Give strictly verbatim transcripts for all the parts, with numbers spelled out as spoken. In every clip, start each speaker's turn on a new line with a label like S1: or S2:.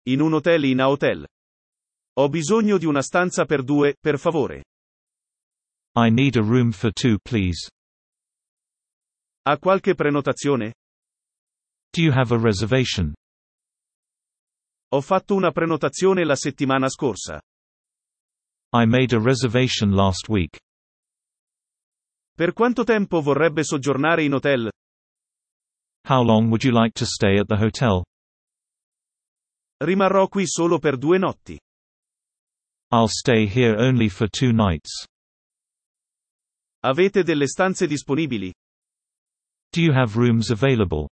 S1: In un hotel in a hotel. Ho bisogno di una stanza per due, per favore.
S2: I need a room for two, please.
S1: Ha qualche prenotazione?
S2: Do you have a reservation?
S1: Ho fatto una prenotazione la settimana scorsa.
S2: I made a reservation last week.
S1: Per quanto tempo vorrebbe soggiornare in hotel?
S2: How long would you like to stay at the hotel?
S1: Rimarrò qui solo per due notti.
S2: I'll stay here only for two nights.
S1: Avete delle stanze disponibili?
S2: Do you have rooms available?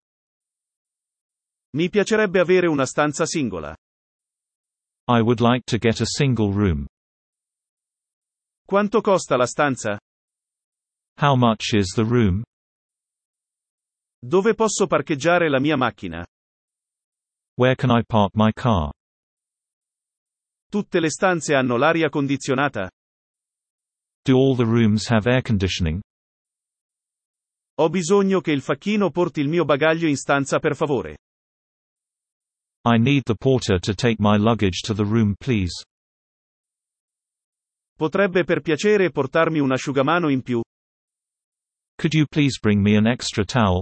S1: Mi piacerebbe avere una stanza singola.
S2: I would like to get a single room.
S1: Quanto costa la stanza?
S2: How much is the room?
S1: Dove posso parcheggiare la mia macchina?
S2: Where can I park my car?
S1: Tutte le stanze hanno l'aria condizionata?
S2: Do all the rooms have air conditioning?
S1: Ho bisogno che il facchino porti il mio bagaglio in stanza per favore.
S2: I need the porter to take my luggage to the room, please.
S1: Potrebbe per piacere portarmi un asciugamano in più?
S2: Could you please bring me an extra towel?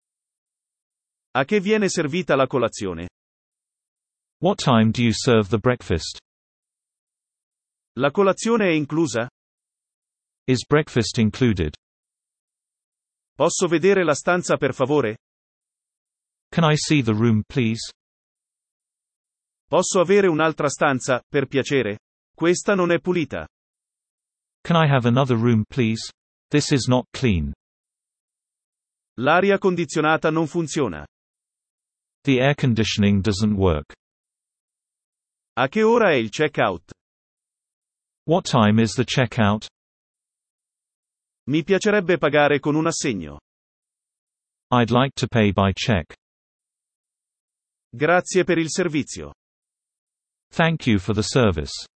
S1: A che viene servita la colazione?
S2: What time do you serve the breakfast?
S1: La colazione è inclusa?
S2: Is breakfast included?
S1: Posso vedere la stanza per favore?
S2: Can I see the room, please?
S1: Posso avere un'altra stanza, per piacere? Questa non è pulita.
S2: Can I have another room, please? This is not clean.
S1: L'aria condizionata non funziona.
S2: The air conditioning doesn't work.
S1: A che ora è il check-out?
S2: What time is the checkout?
S1: Mi piacerebbe pagare con un assegno.
S2: I'd like to pay by check.
S1: Grazie per il servizio.
S2: Thank you for the service.